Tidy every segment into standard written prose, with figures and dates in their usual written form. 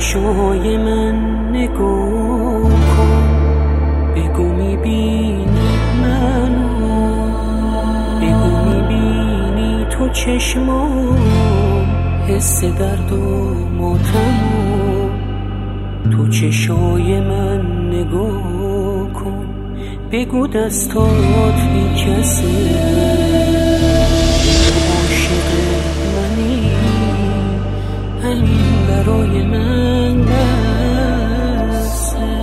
چشای من نگاه کن، بگو میبینی منو، بگو میبینی تو چشمام حس درد و ماتمو. تو چشای من نگاه کن، بگو دستات بی کسه، عاشق منی همین برای من بسه.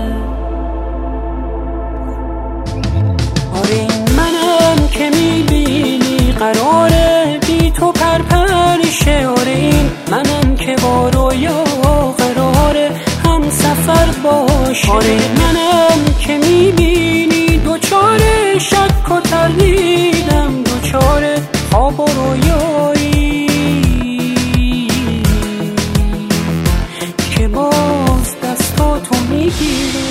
آره این منم که میبینی قراره بی تو پرپرشه، آره این منم که با رویا قراره هم سفر باشه، آره منم که میبینی دوچاره شک و تردیدم، دوچاره خواب و رویایی که باز دستاتو میگیره.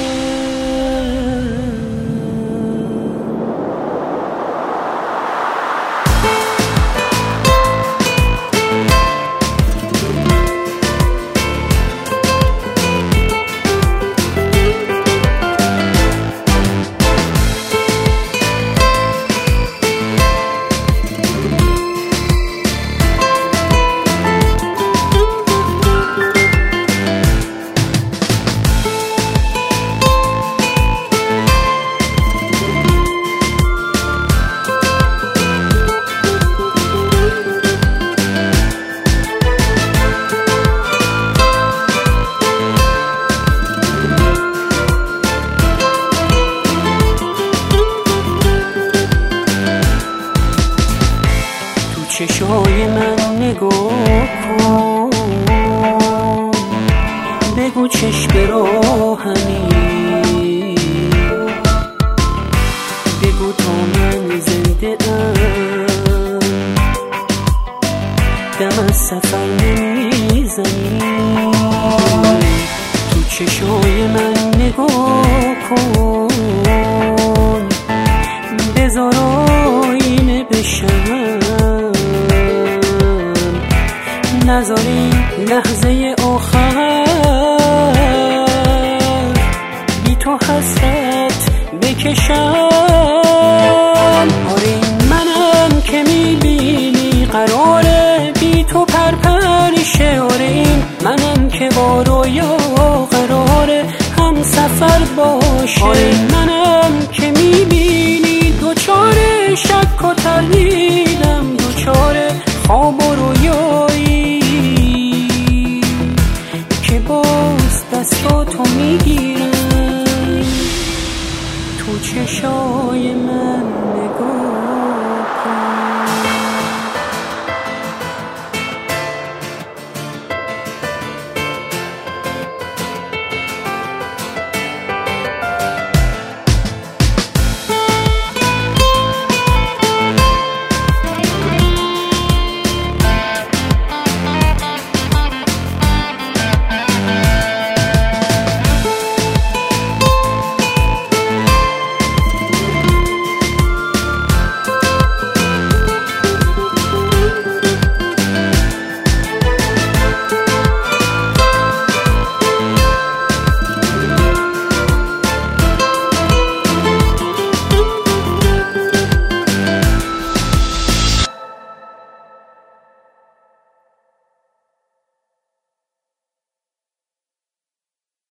چشای من نگاه کن، بگو چشم راهمی، بگو تا من زنده ام دم از سفر نمیزنی. تو چشای من نگاه کن، بذار آینه بشم، نذاری لحظه آخر بی تو حسرت بکشم. آره این منم که میبینی قراره بی تو پرپرشه، آره این منم که با رویا قراره هم سفر باشه، آره این منم که میبینی دوچاره شک و تردیدم، دوچاره خواب و رویایی که باز دستاتو میگیرم. تو چشای من